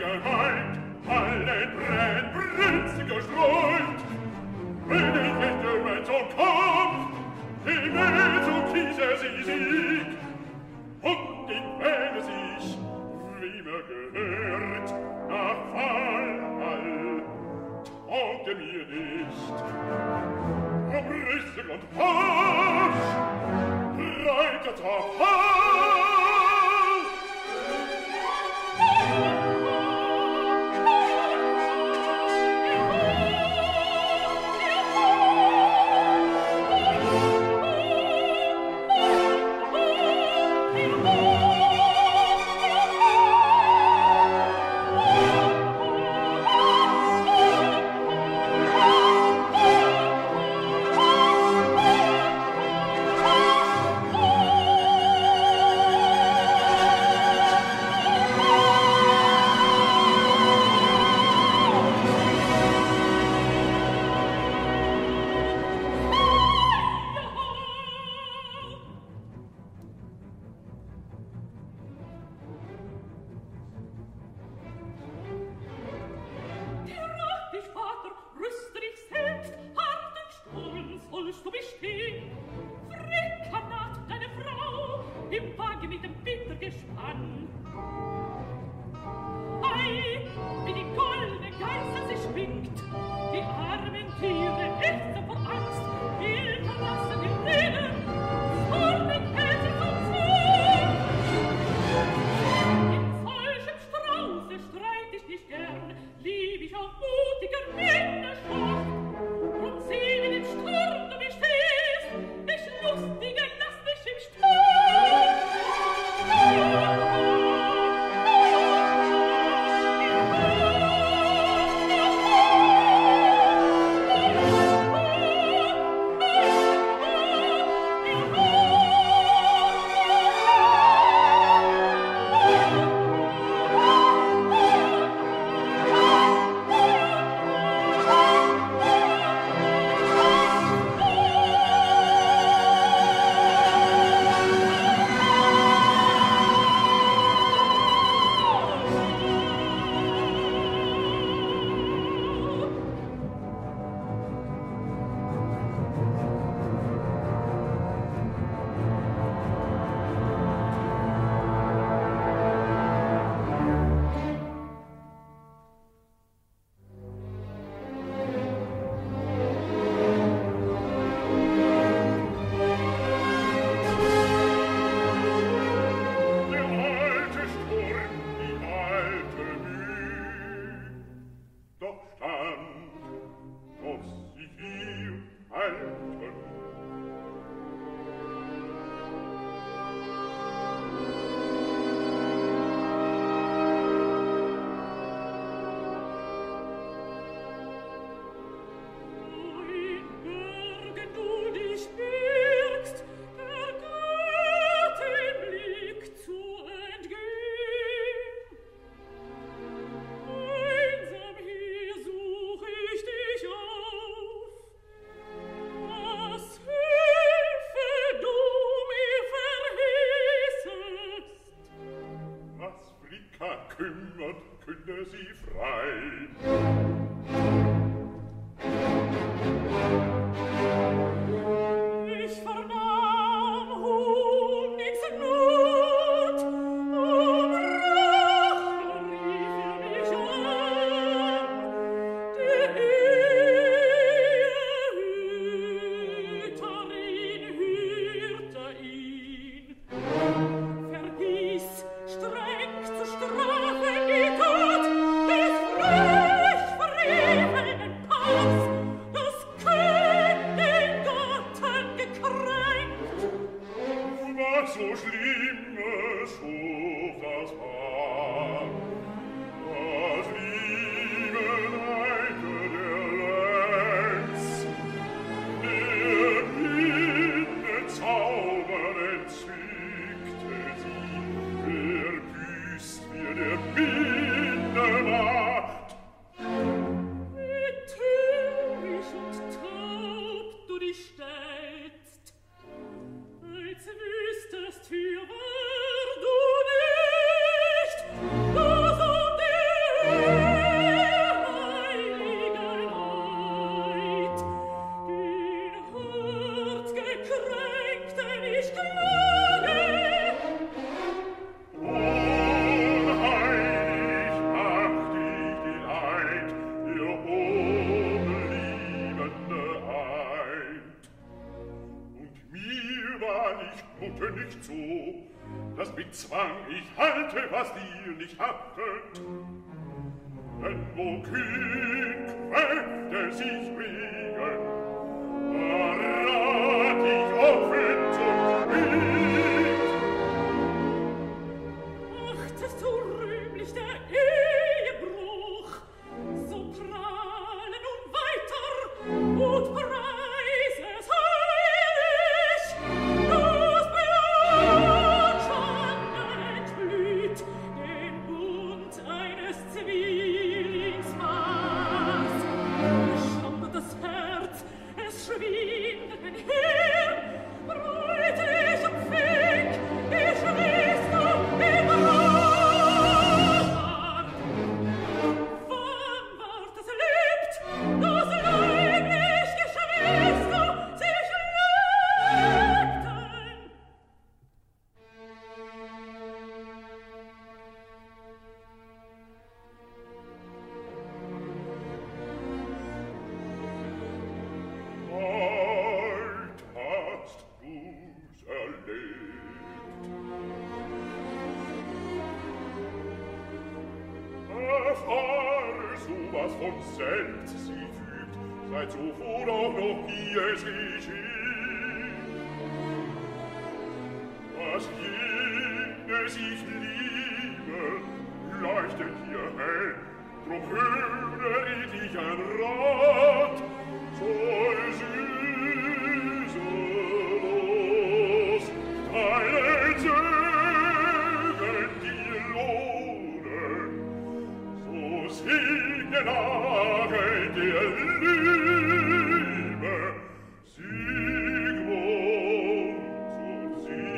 gemeint, allen Tränen Prinzen gestreut. Wenn ich hätte, wenn so kommt, im so kiese sie Sieg, und in wenn sich, wie mir gehört, nach Fall, taugte mir nicht. Ob Rüssel und Pasch, reitet auf Fall, künde sie frei. Ich vernahm Honigsenot, Rache rief mich an, der Ehehüterin hörte ihn, verhieß streng zu strafen die Tat des frech verrehenen Paars, das das mit Zwang ich halte, was dir nicht hattet. Denn wo kühn Kräfte sich bringen, da rat ich offen zum Krieg. Achtest du rühmlich der Ehebruch, so prahle nun weiter und preise es heilig, das Beatschandet blüht den Bund eines Zwillingspaars. Schaudert das Herz, es schwindet mein Hirn, bräutlich empfing die Schwester im Rat. Wann ward es lebt, dass leiblich Geschwister sich lebten? Bald hast du's erlebt. Erfahrst du, was von selbst sie fügt, seit zuvor auch noch nie es geschieht. Was jene sich lieben, leuchtet hier hell, drum höre ich dich ein Rat, soll süßelos deinen Sögen dir lohnen, so singe nahe der Liebe, Siegmunds und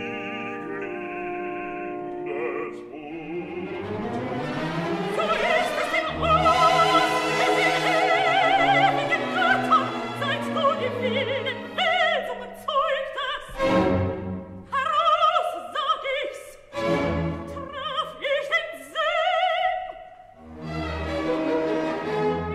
Sieglindes Mund. So ist es im Ohr, des ewigen Götter, seit du die wilden Welsungen zeugtest. Heraus, sag ich's, traf ich den Sinn.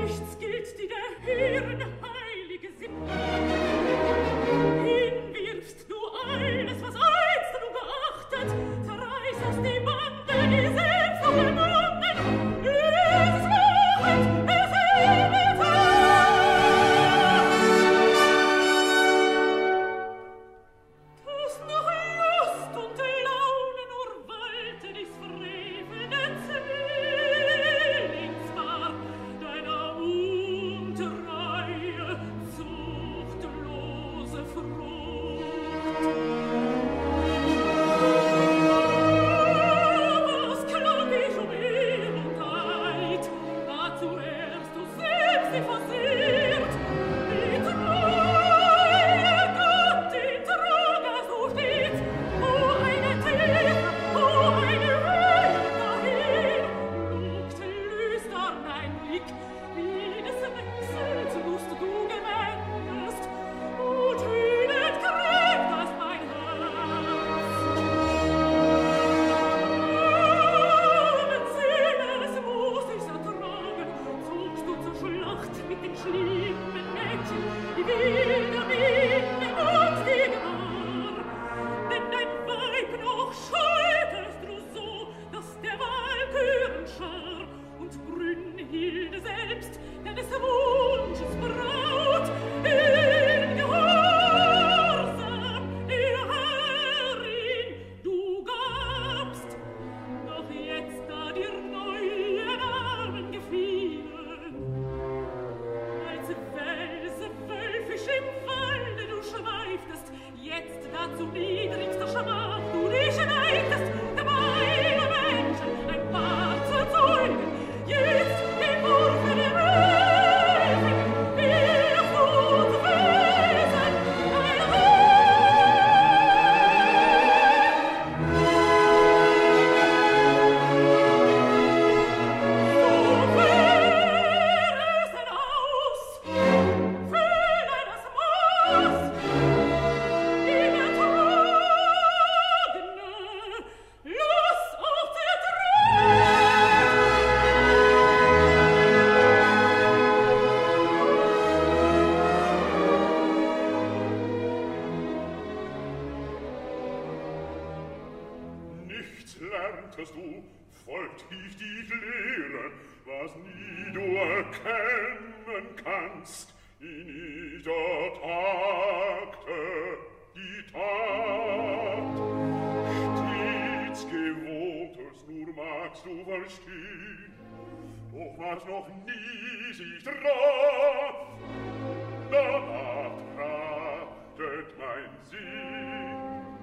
folgt ich dich lehren, was nie du erkennen kannst, in jeder Takte die Tat. Stets Gewohntes nur magst du verstehen, doch was noch nie sich traf, danach trachtet mein Sinn.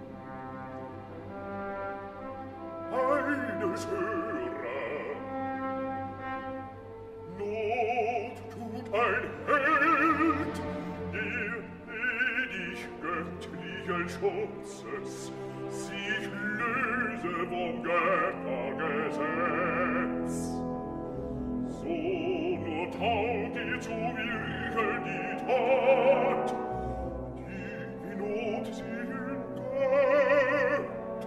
Eines höre, Not tut ein Held, der ledig göttlichen Schutzes sich löse vom Göttergesetz. So nur taut ihr zu wirken die Tat, die in Not sehen Götter,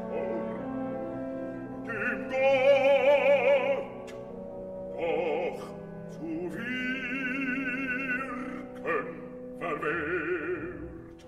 dem Gott doch zu wirken verwehrt.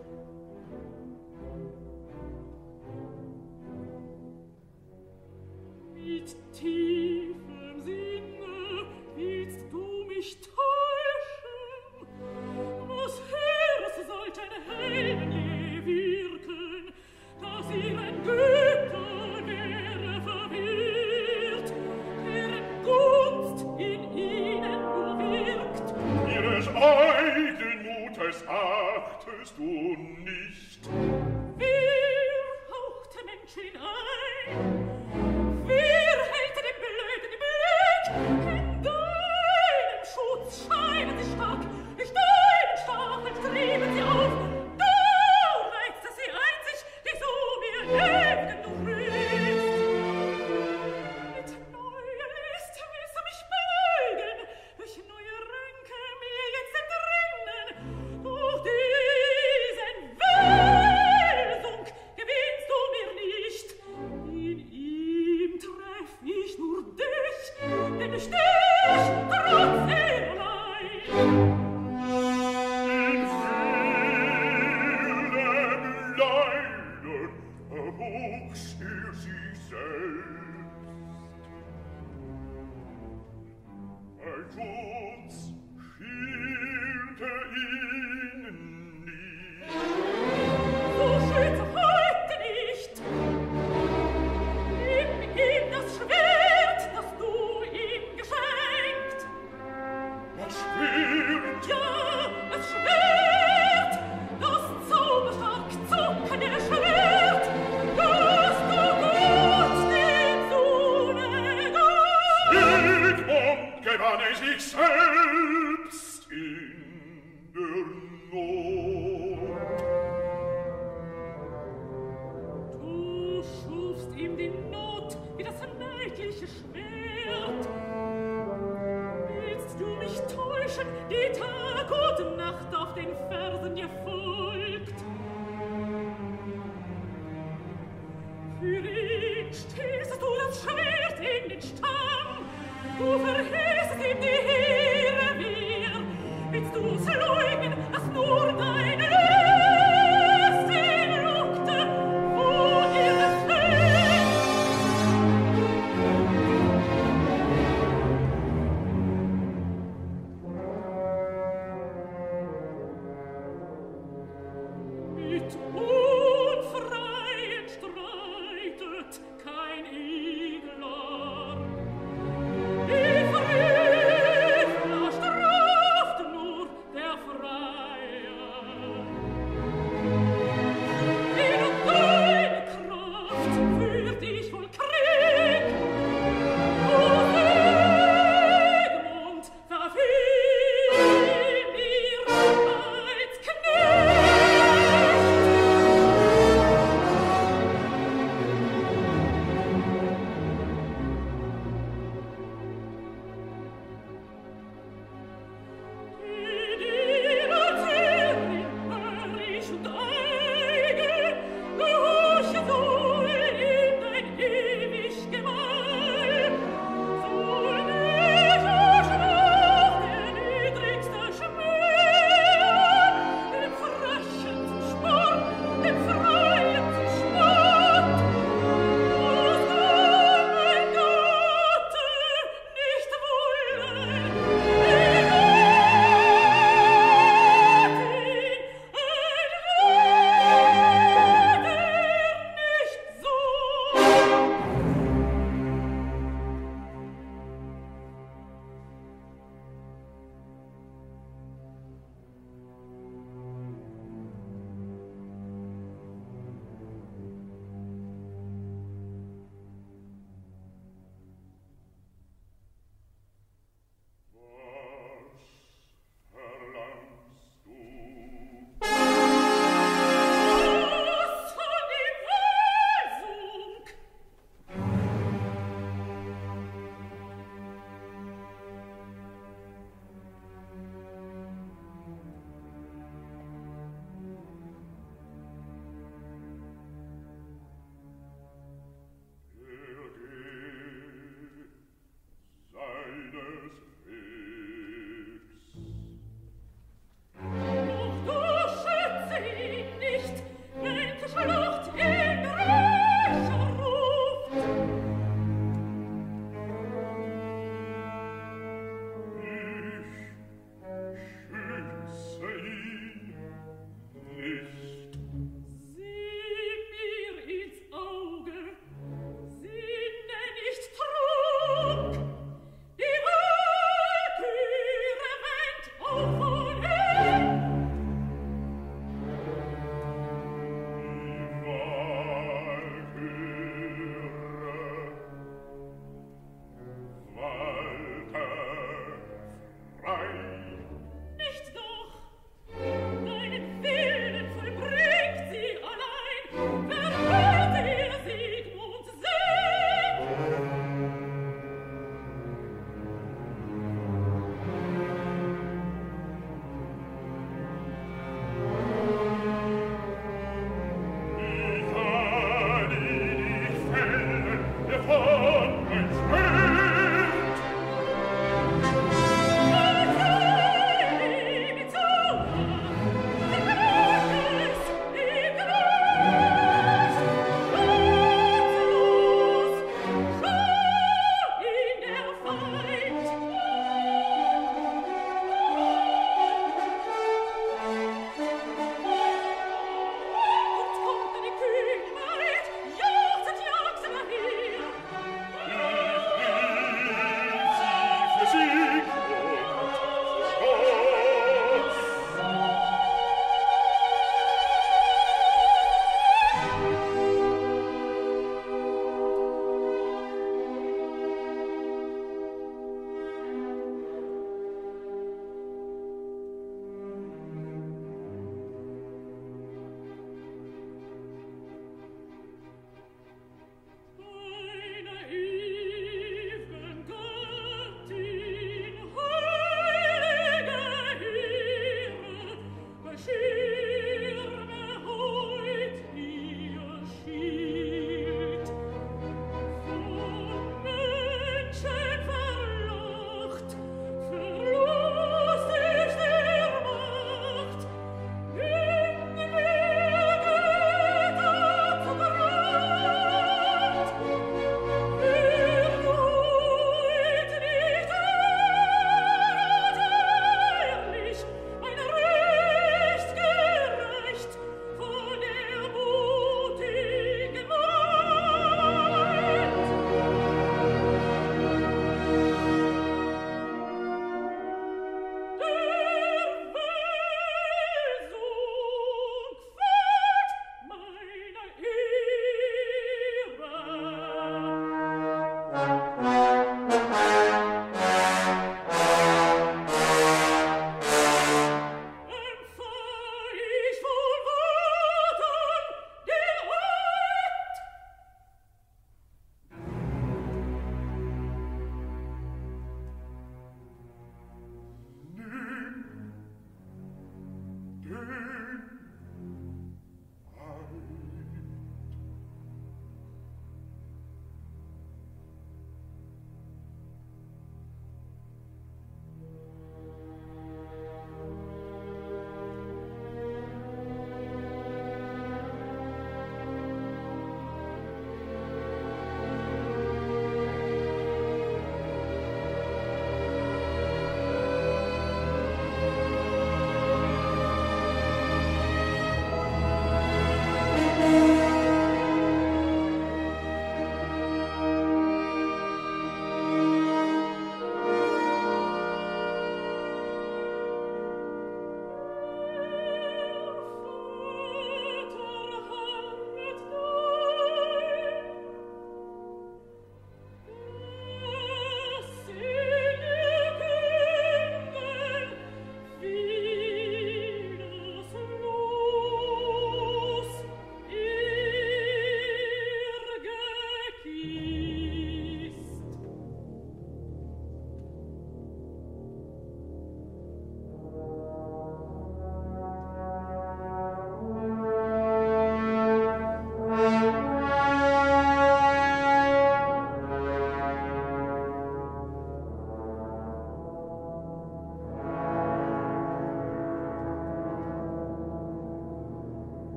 Mit tiefem Sinne willst du mich täuschen? Was Herres sollten Helden je wirken, dass ihren Götter wäre verwirrt, deren Gunst in ihnen nur wirkt. Ihres eigenen Mutes achtest du nicht. Wer haucht der Mensch hinein? Wer hält den Blöden im Blick? In deinem Schutz scheinen sie stark, durch deinen Stachel trieben sie auf. Du reizt es sie einzig, die so mir Leben du willst. Mit neuer List willst du mich beugen, durch neue Ränke mir jetzt entrinnen. Durch diesen Welsung gewinnst du mir nicht. In ihm treff ich nur dich, denn ich dich trotz er allein. In vielem Leiden erwuchs sich selbst. Ein Schutz schielte ihn nie. So schütze heute nicht. Nimm ihm das Schwert, das du ihm geschenkt. Das Schwert, Ja, das Schwert, das zauberstark zuckende Schwert, das du Gott dem Sohne gabst. Sigmund gewann er sich selbst in der Not. Du schufst ihm die Not wie das neidliche Schwert. Willst du mich täuschen, die Tag und Nacht auf den Fersen dir folgt? Für ihn stießest du das Schwert in den Stamm, du verhießest ihm die Heere wir. Willst du es leugnen, dass nur deine Lust ihn lockte, wo ihr es fehlt? Mit Unfreien streitet kein Edler. Ich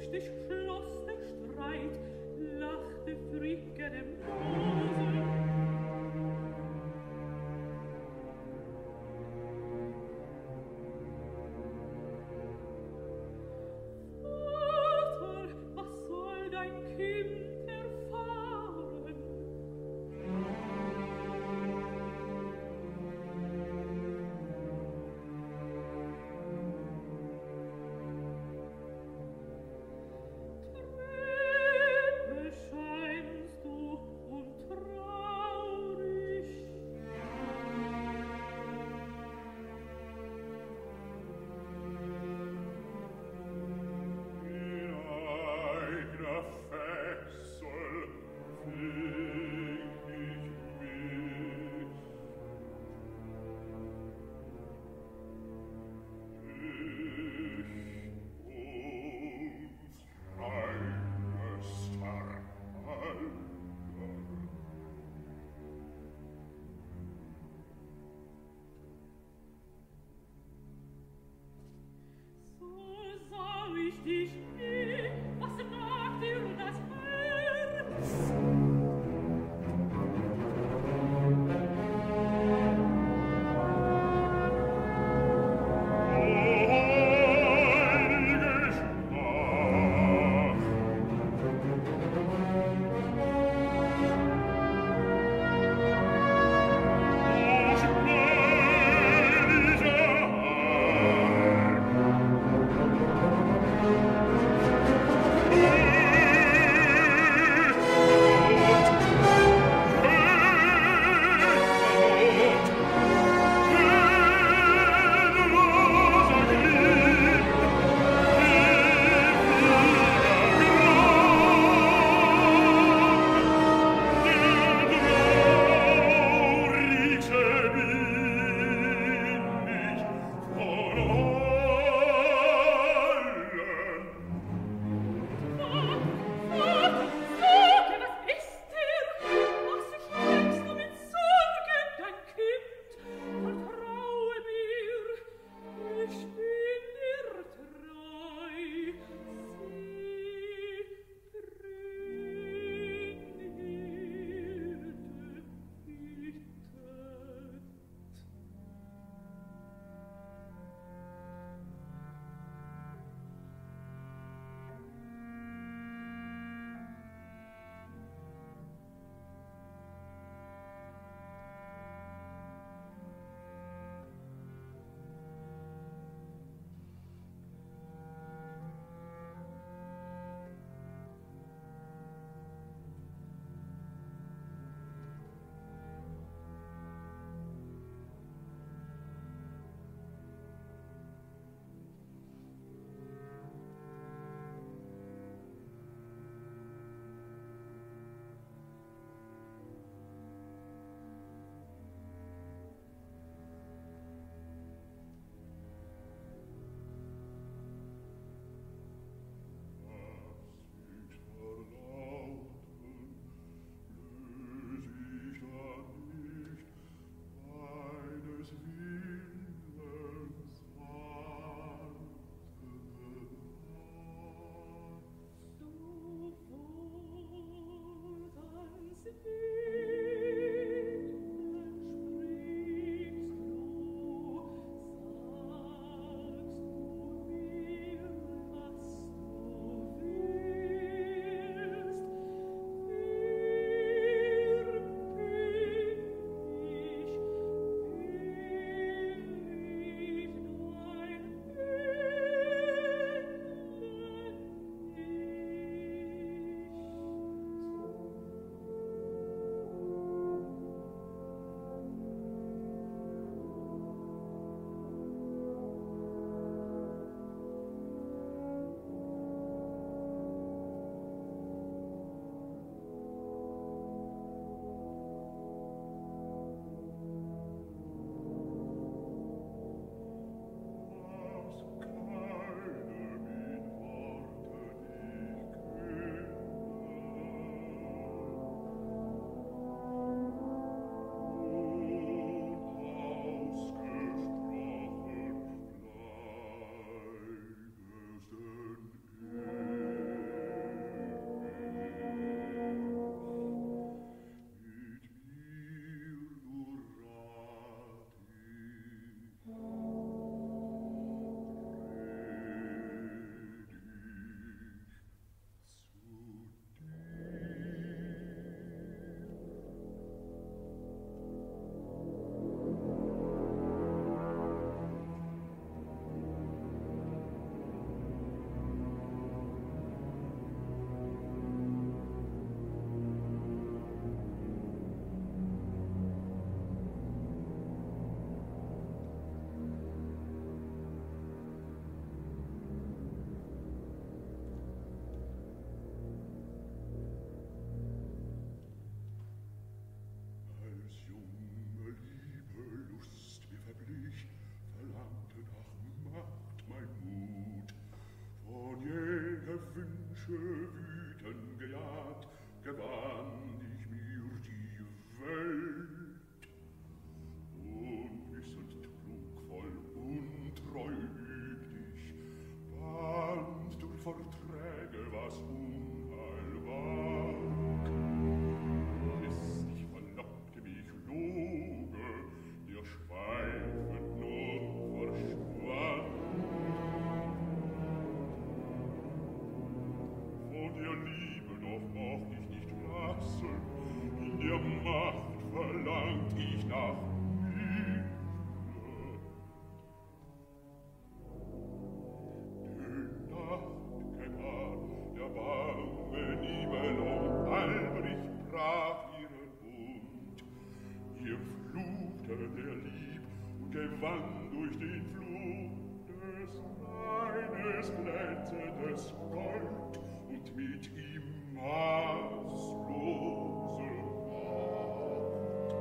dich schloss der Streit, lachte Fricke dem Böse. Vater, was soll dein Kind erfahren? Trübe scheinst du und glänzendes Gold und mit ihm maßlose Macht.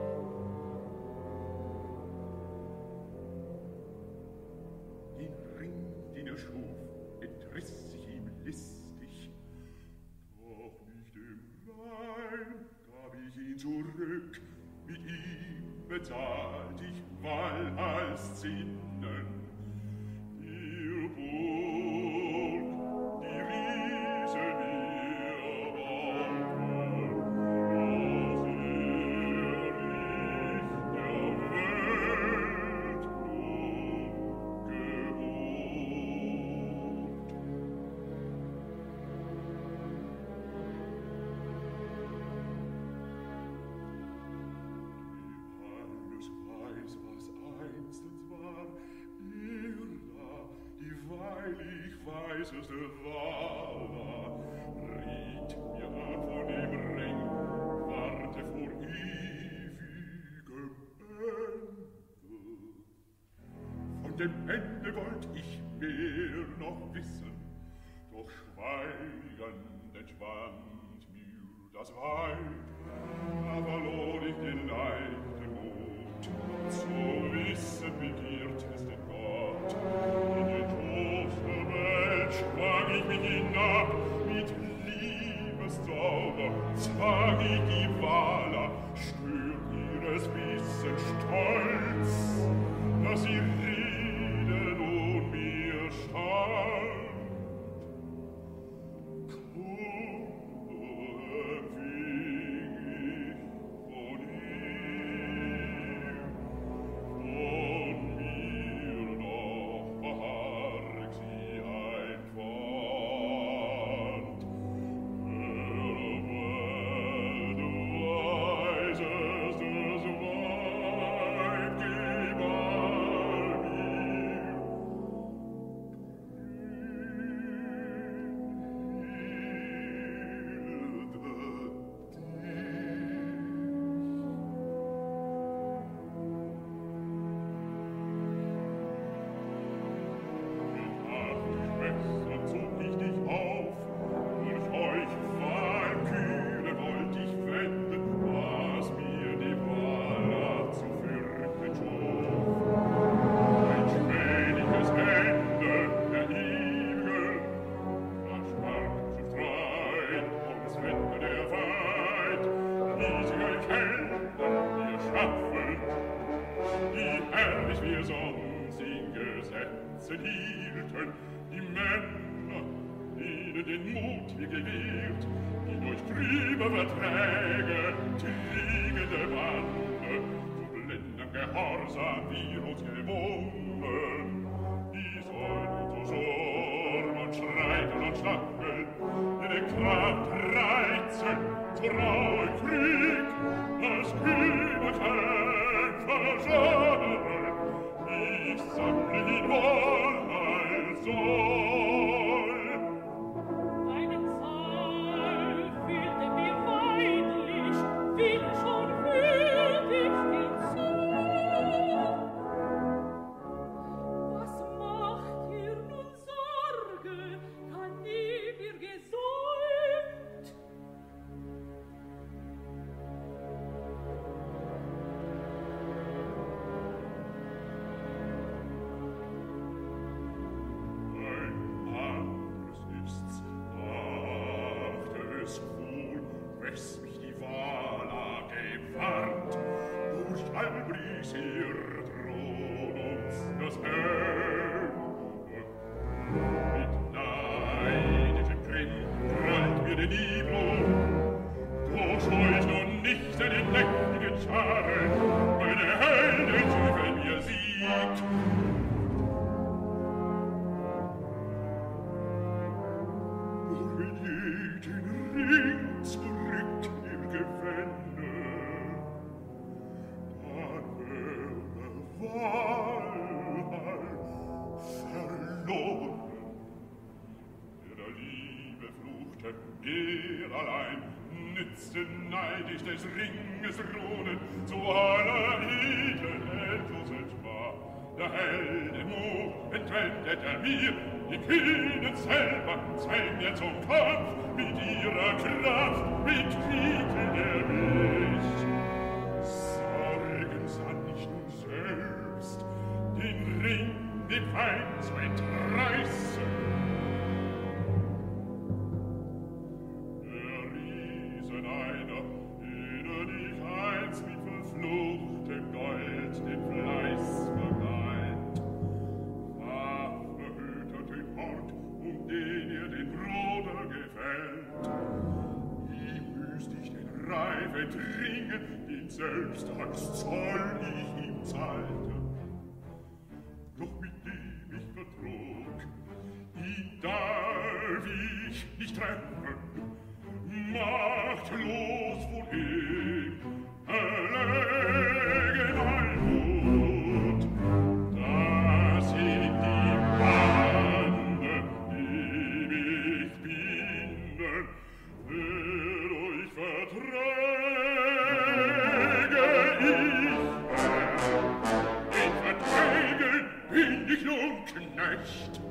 Den Ring, den schuf, entriss sich ihm listig, doch nicht im Nein gab ich ihn zurück, mit ihm bezahlt ich Walhals Zinnen. Ihr Burg, die Riesen mir bauten, als ich der Welt nun gehört. Alles weiß, was einstens war, Irla, dieweil ich weiseste Wala, riet mir an von dem Ring, warte vor ewigem Ende. Von dem Ende wollt ich mehr noch wissen, doch schweigend entschwand mir das Weib, da verlor ich den leichten Mut. Zu wissen begiert es den Gott, in den Trost der Welt sprang ich mich hinab, mit Liebeszauber zwang ich die Wala, stört ihres Wissens Stolz, dass sie Rede nun mir stand. Hielten die Männer, denen den Mut wir gewährt, die durch trübe Verträge, triegende Bande, zu blendem Gehorsam wir uns gewunden. Die sollen uns so Sorgen und Streiten und Stacheln, ihre Kraft reizen, zu rauen Krieg, als kühne Kämpfer sammeln. Ich sammle ihn wohl als soll. Deine Zahl fehlte mir weidlich, fiel schon würdig hinzu. Was macht ihr nun Sorge, kann nie mir gesäumt? Albris ihr droht uns das Ende. Mit neidischem Grimm krallt mir den Nibelung. Du scheust nun nicht seine nächtigen Scharen, meine Heldin wenn mir siegt. Nur wenn jeden Ring zurück ihr gewände, Walhall verloren. Der Liebe fluchte, er allein nützte neidisch des Ringes Runen, zu aller edlen Endlosen war der Heldenmut entwendet mir, die Kühnen selber zwängen zum Kampf, mit ihrer Kraft bekriegen mich. Sorgen sann ich nun selbst, den Ring dem Feind zu entreißen. Der Riesen einer, denen ich einst mit verfluchtem Gold den Fleiß vergalt, Waffe hütet den Ort, den ihr den Bruder gefällt. Ihm müsst ich den Reif entringen, den selbst als Zoll ich ihm zahlte. Doch mit dem ich vertrug, ihn darf ich nicht treffen, machtlos vor ihm erlege mein Mut, dass ich die Bande, die mich binden, dadurch verträge ich. In Verträgen bin ich nun Knecht.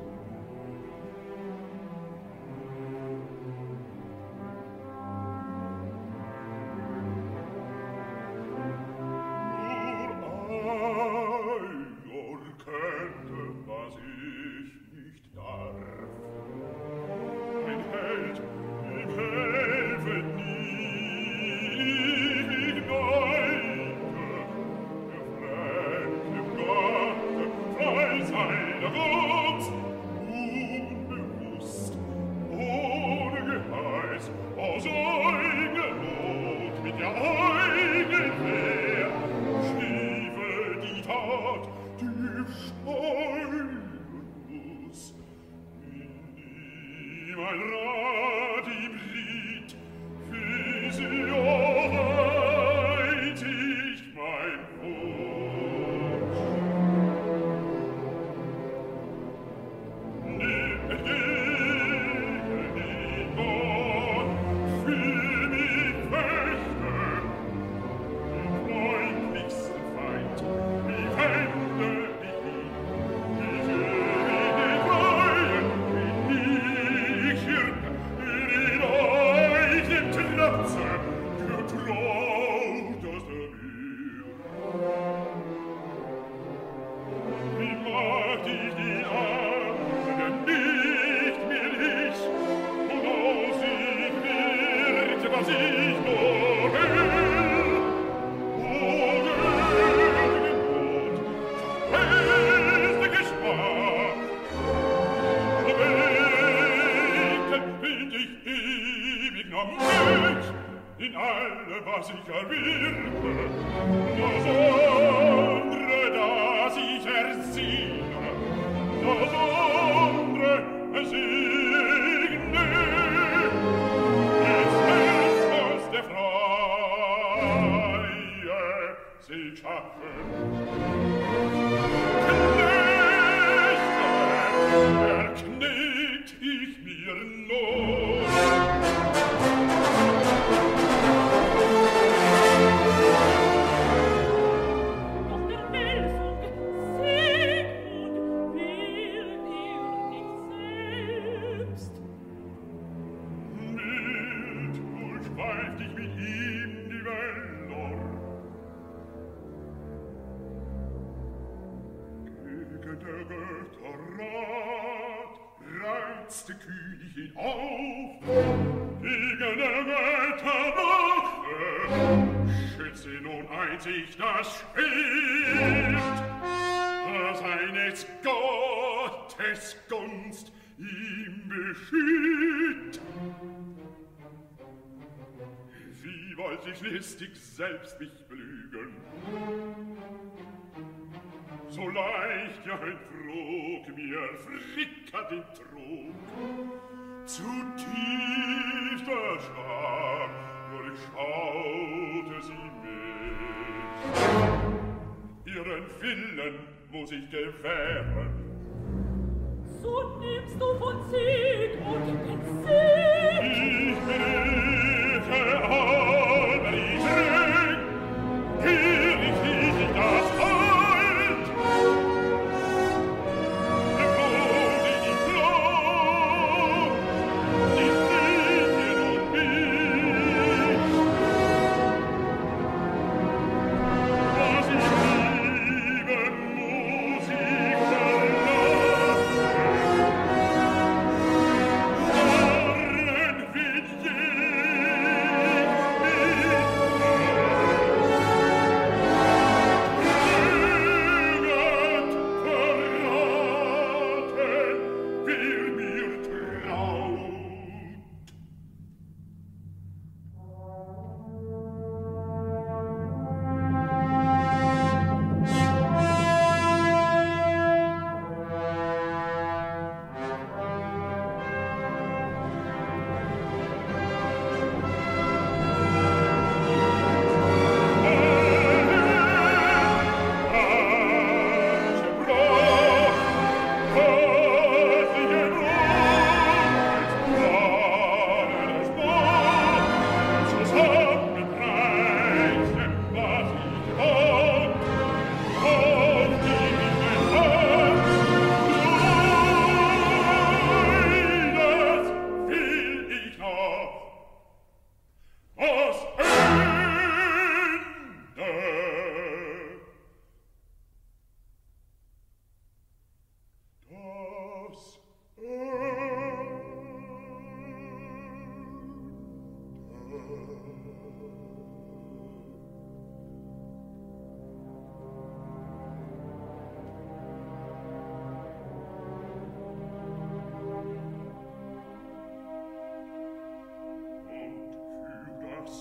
Listig selbst mich belügen. So leicht ja ein Trog mir frickert den Trog. Zu tief der Scham durchschaute sie mich. Ihren Willen muss ich gewähren. So nimmst du von Sieg und den Sieg. Ich bete aber die Träg, hier ich das Halt.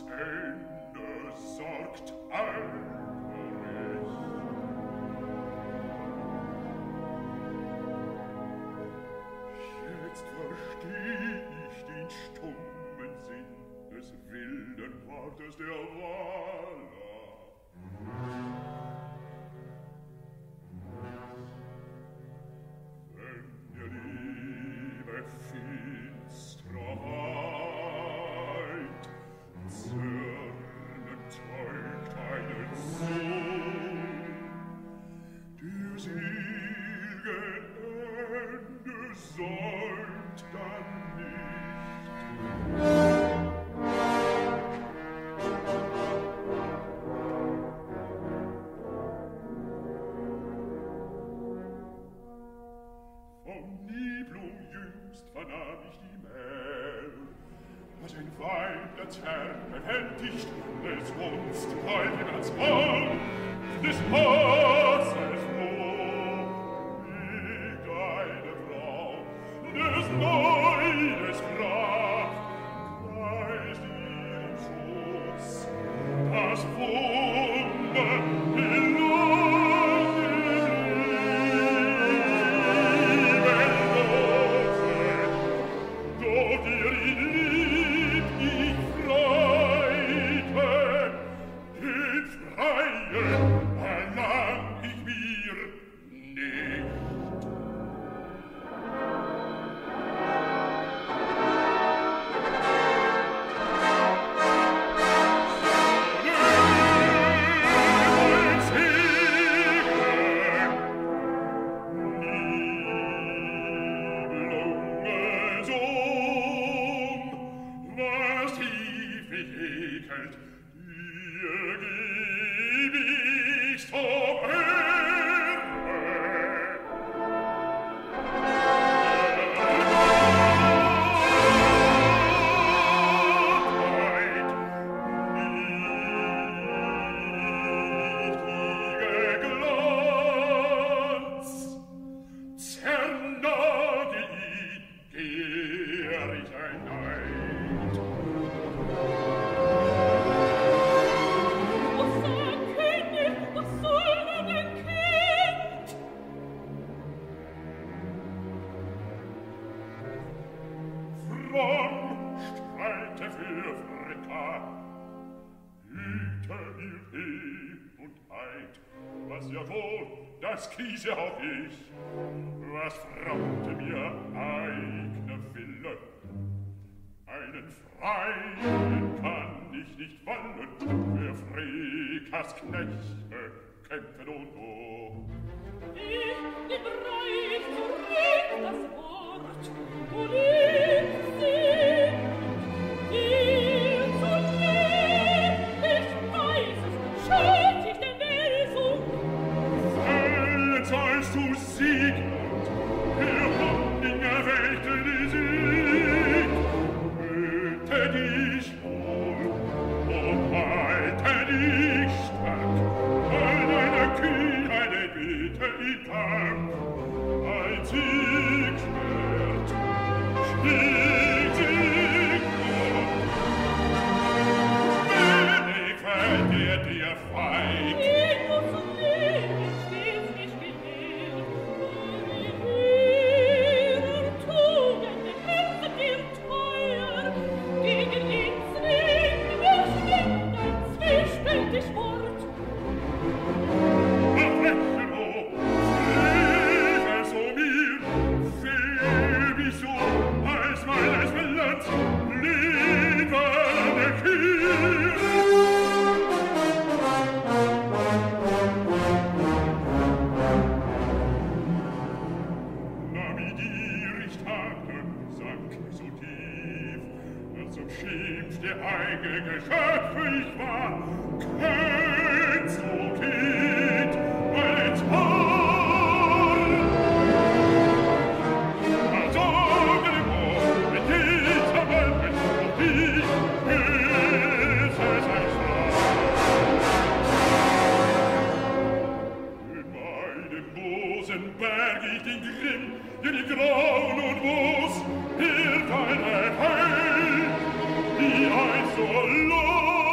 Ende sorgt Albrecht. Jetzt versteh ich den stummen Sinn des wilden Wortes der Waller. Wenn der Liebe finstrer Heid zürnend zeugt einen Sohn, der selgen Ende säumt dann nicht. Vom Nibelung jüngst vernahm ich die Mähl, was ein Weib der Zerr behändigt, des uns treiben als Mann, des Hasses Loh, liegt eine Frau, des Neides Kraft, kreist ihren Schutz, das Wunder in das kiese auch ich, was fragte mir eigner Wille. Einen Freien kann ich nicht wollen, wer Frekas Knechte kämpfen und Ich breit zurück das Wort, und ich sing, dir zu leben, ich weiß es, schuld ich der Lesung. Sollst du Siegmund, der Hunding erwählte die Sieg, hüte dich wohl und halte dich stark, all deine Kühnheit bitte in Kampf, ein Siegschwert, Siegmund, wenig fällt dir feig. Ich muss leben, stets nicht Schimpf der eigene Geschöpfe ich war, kein so geht, weil ins Horn. Also genug, mit dieser Welt, und wie ist es ein Schlag. In meinem Mosen berg ich den Grimm, den die Grauen und Moos, hielt eine Heil, wie ein so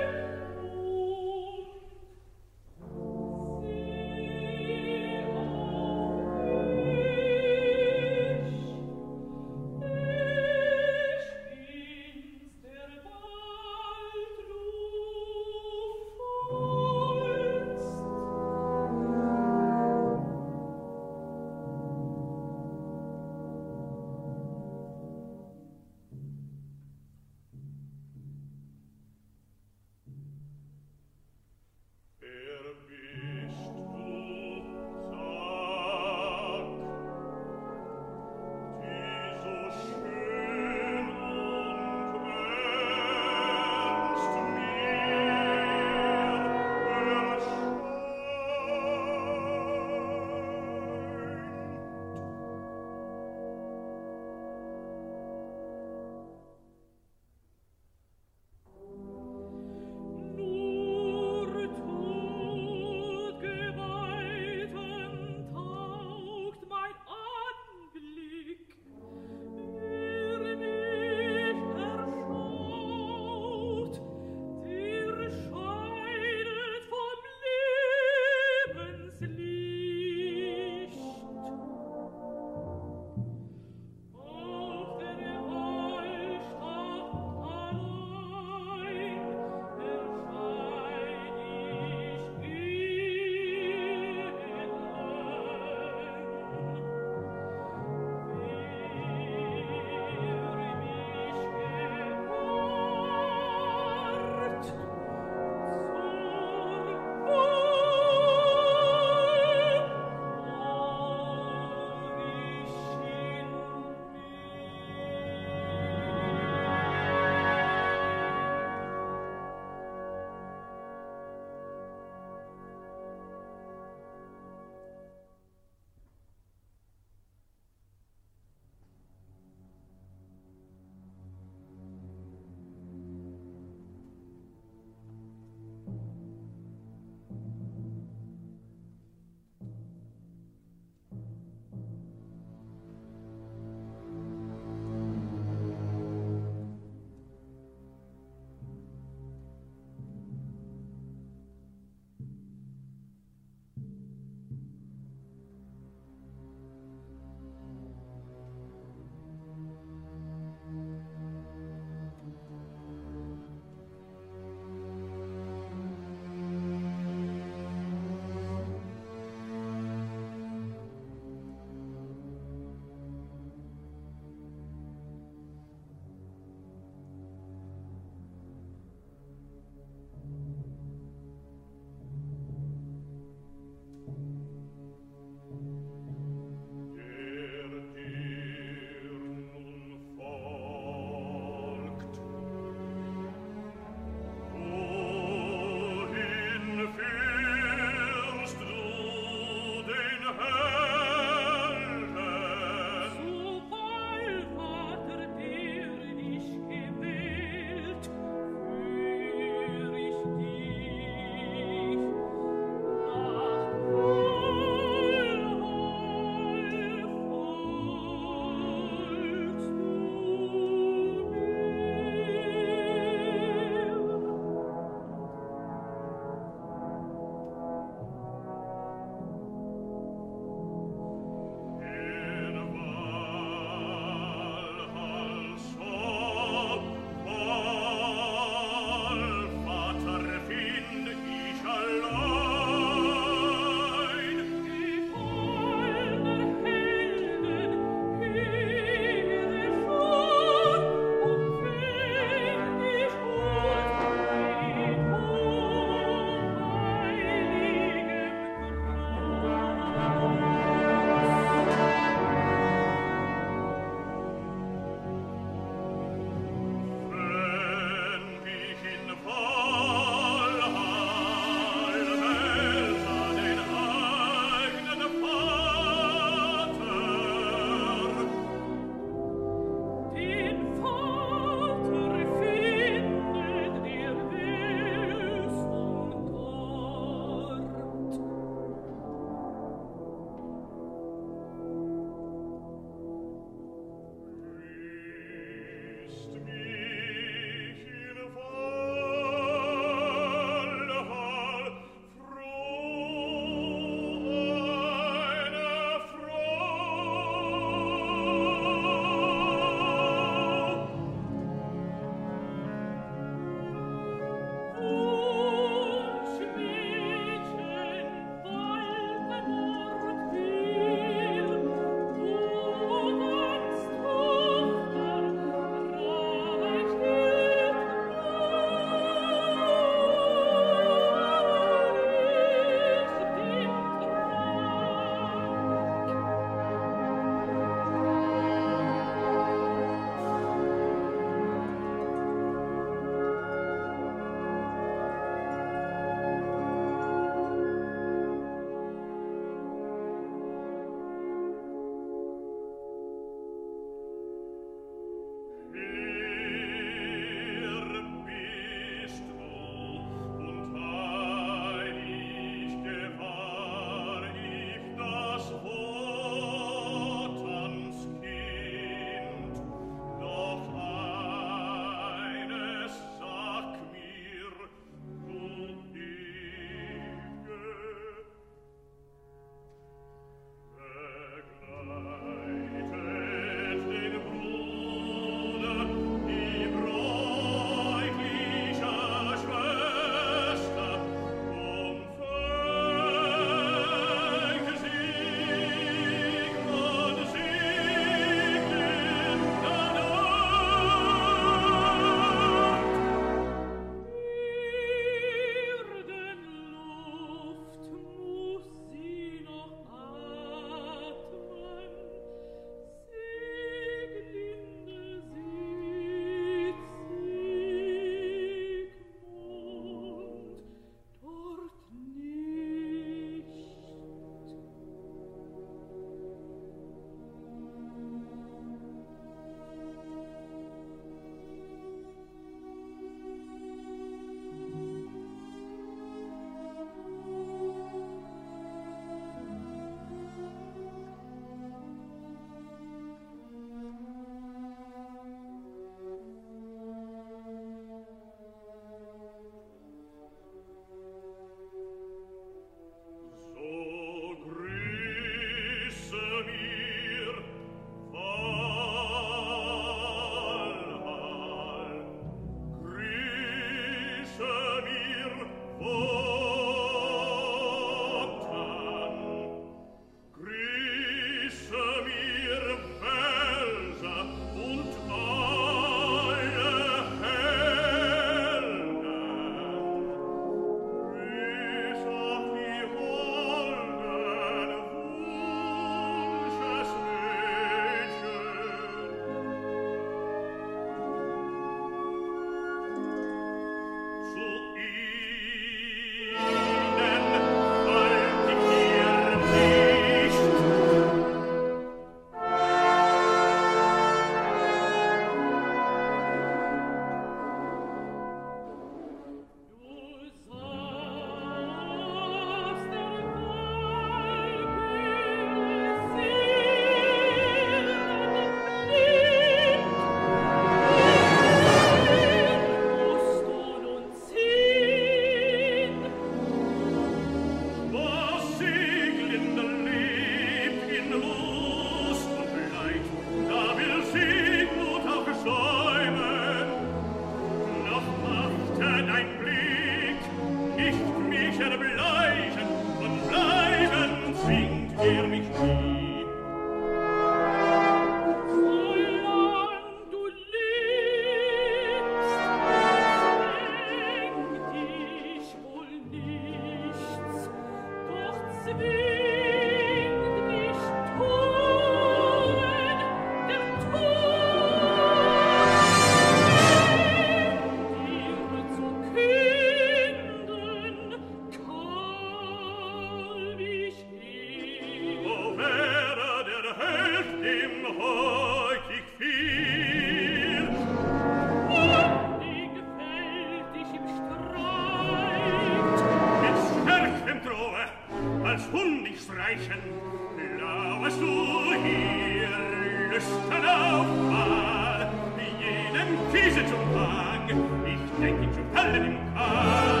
heut ich viel. Und die gefällt dich im Streit. Mit stärkem drohe, als Hund dich streichen, lauerst du hier, lüstern auf Mal, jenen Fiese zum Hang, ich denk ihn zu fallen im Kahn.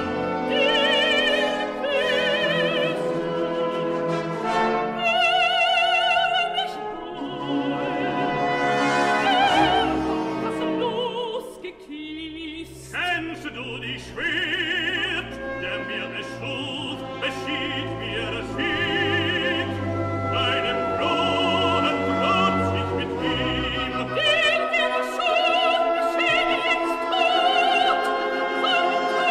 Kennst du die Schwert, der mir es schuf, beschied mir das Sieg, deinem Brunnen trotz ich mit ihm. Den wir schuf, beschied jetzt tot, vom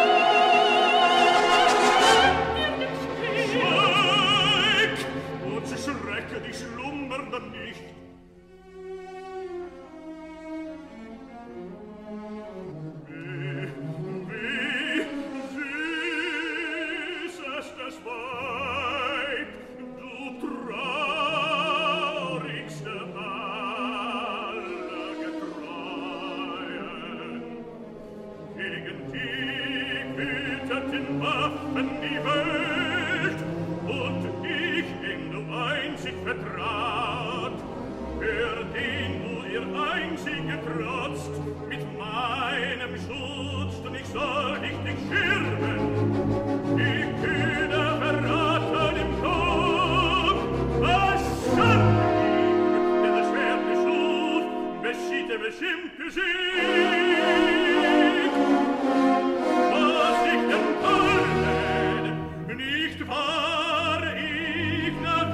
Tod, Schweig, und schrecke die Schlummernden nicht. Vertraut, für den du ihr einzig getrotzt, mit meinem Schutz, und ich soll dich nicht schirmen. Die Kühne verraten im Tod, was soll ihm, der das Schwert beschuf, beschied beschimpfte Sieg. Was ich dem Tollen nicht war, ich nach